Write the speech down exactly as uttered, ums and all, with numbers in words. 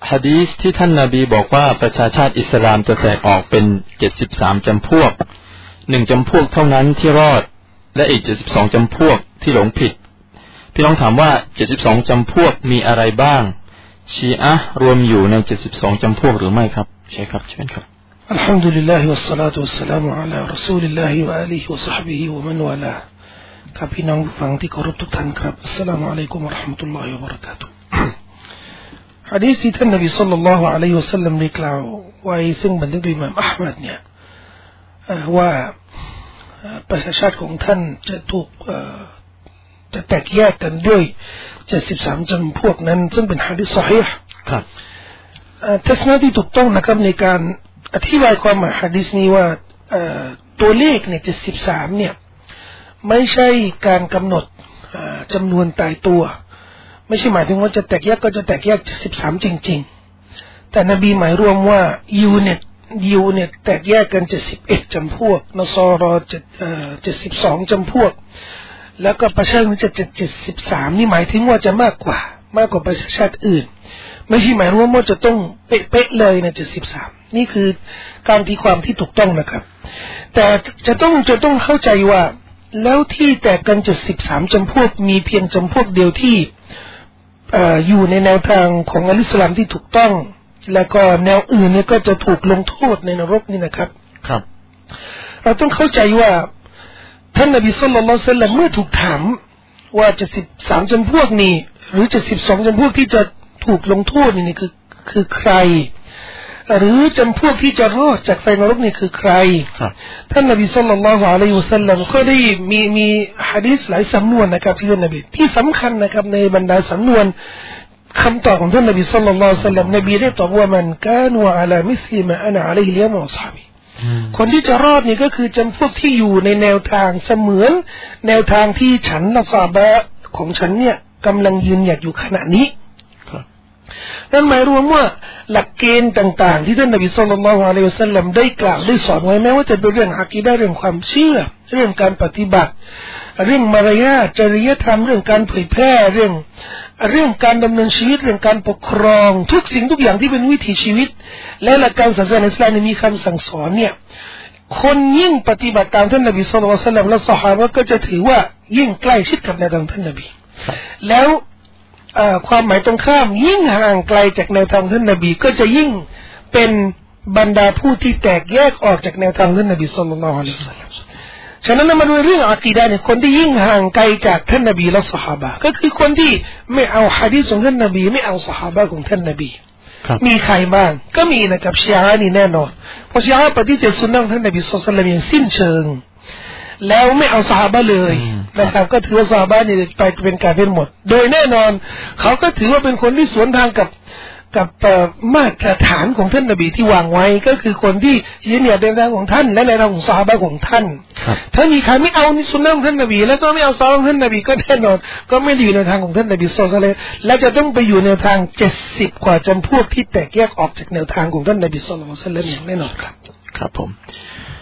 หะดีษที่ท่านนบีบอกว่าประชาชาติอิสลามจะแตกออกเป็นเจ็ดสิบสามจำพวกหนึ่งจำพวกเท่านั้นที่รอดและอีกเจ็ดสิบสองจำพวกที่หลงผิดพี่น้องถามว่าเจ็ดสิบสองจำพวกมีอะไรบ้างชีอะห์รวมอยู่ในเจ็ดสิบสองจำพวกหรือไม่ครับใช่ครับเชิญครับอัลฮัมดุลิลลาฮิวัสศอลาตุวัสสลามุอะลารอซูลิลลาฮิวะอาลิฮิวะศอฮบิฮิวะมันวะลาครับพี่น้องผู้ฟังที่เคารพทุกท่านครับอัสสลามุอะลัยกุมวะเราะห์มะตุลลอฮิวะบะเราะกาตุฮ์หะดีษที่ท่านนบีศ็อลลัลลอฮุอะลัยฮิวะซัลลัมได้กล่าวไว้ซึ่งบันทึกโดยอิหม่ามอะห์มัดเนี่ยว่าประชาชาติของท่านจะถูกจะแตกแยกกันด้วยเจ็ดสิบสามจำพวกนั้นซึ่งเป็นหะดีษซอฮีห์ครับทัศนะที่ถูกต้องนะครับในการอธิบายความหมายหะดีษนี้ว่าตัวเลขเนี่ยเจ็ดสิบสามเนี่ยไม่ใช่การกำหนดจำนวนตายตัวไม่ใช่หมายถึงว่าจะแตกแยกก็จะแตกแยกเจ็ดสิบสามจริงๆแต่นบีหมายรวมว่ายูเนี่ยยูเนี่ยแตกแยกกันเจ็ดสิบเอ็ดจำพวกนซอรอเจ็ดเอ่อเจ็ดสิบสองจำพวกแล้วก็ประชาชาติจะเจ็ดสิบสามนี่หมายถึงว่าจะมากกว่ามากกว่าประชาชาติอื่นไม่ใช่หมายรวมว่าจะต้องเป๊ะๆเลยนะเจ็ดสิบสามนี่คือการตีความที่ถูกต้องนะครับแต่จะต้องจะต้องเข้าใจว่าแล้วที่แตกกันเจ็ดสิบสามจำพวกมีเพียงจำพวกเดียวที่เอ่ออยู่ในแนวทางของอัลอิสลามที่ถูกต้องแล้วก็แนวอื่นเนี่ยก็จะถูกลงโทษในนรกนี่นะครับครับเราต้องเข้าใจว่าท่านนบีศ็อลลัลลอฮุอะลัยฮิวะซัลลัมเมื่อถูกถามว่าเจ็ดสิบสามจำพวกนี้หรือเจ็ดสิบสองจำพวกที่จะถูกลงโทษนี่คือคือใครหรือจำพวกที่จะรอดจากไฟนรกนี่คือใครท่านนบีศ็อลลัลลอฮุอะลัยฮิวะซัลลัมก็ได้มีมีหะดีษหลายสำนวนนะครับที่ท่านนบีที่สำคัญนะครับในบรรดาสำนวนคำตอบของท่านนบีศ็อลลัลลอฮุอะลัยฮิวะซัลลัมนบีได้ตอบว่ามันกานะอะลามิสลิมาอะนะอะลัยฮิลยะมะอัศฮาบีคนที่จะรอดนี่ก็คือจำพวกที่อยู่ในแนวทางเสมือนแนวทางที่ฉันและซอฮาบะห์ของฉันเนี่ยกำลังยืนหยัดอยู่ขณะนี้นั่นหมายรวมว่าหลักเกณฑ์ต่างๆที่ท่านนบีศ็อลลัลลอฮุอะลัยฮิวะซัลลัมได้กล่าวได้สอนไว้แม้ว่าจะเป็นเรื่องอะกีดะห์เรื่องความเชื่อเรื่องการปฏิบัติเรื่องมารยาทจริยธรรมเรื่องการเผยแพร่เรื่องเรื่องการดำเนินชีวิตเรื่องการปกครองทุกสิ่งทุกอย่างที่เป็นวิถีชีวิตและหลักการศาสนาอิสลามมีคำสั่งสอนเนี่ยคนยิ่งปฏิบัติตามท่านนบีศ็อลลัลลอฮุอะลัยฮิวะซัลลัมและซอฮาบะห์ก็จะถือว่ายิ่งใกล้ชิดกับแนวทางท่านนบีแล้วความหมายตรงข้ามยิ่งห่างไกลจากแนวทางท่านนบีก็จะยิ่งเป็นบรรดาผู้ที่แตกแยกออกจากแนวทางท่านนบีศ็อลลัลลอฮุอะลัยฮิวะซัลลัมฉะนั้นมาดูเรื่องอะกีดะห์เนี่ยคนที่ยิ่งห่างไกลจากท่านนบีและซอฮาบะห์ก็คือคนที่ไม่เอาหะดีษของท่านนบีไม่เอาซอฮาบะห์ของท่านนบีมีใครบ้างก็มีนะครับชีอะห์นี่แน่นอนเพราะชีอะห์ปฏิเสธสุนนะของท่านนบีศ็อลลัลลอฮุอะลัยฮิวะซัลลัมอย่างสิ้นเชิงแล้วไม่เอาซอฮาบะห์เลยนะครับก็ถือว่าซอฮาบะห์นี่ไปเป็นกาเฟรหมดโดยแน่นอนเขาก็ถือว่าเป็นคนที่สวนทางกับกับมาตรฐานของท่านนบีที่วางไว้ก็คือคนที่ยืนหยัดในทางของท่านและในทางของซอฮาบะห์ของท่านถ้ามีใครไม่เอาสุนนะของท่านนบีแล้วก็ไม่เอาซอฮาบะห์ของท่านนบีก็แน่นอนก็ไม่ได้อยู่ในทางของท่านนบีศ็อลลัลลอฮุอะลัยฮิวะซัลลัมและจะต้องไปอยู่ในทางเจ็ดสิบกว่าจำพวกที่แตกแยกออกจากแนวทางของท่านนบีศ็อลลัลลอฮุอะลัยฮิวะซัลลัมอย่างแน่นอนครับครับผม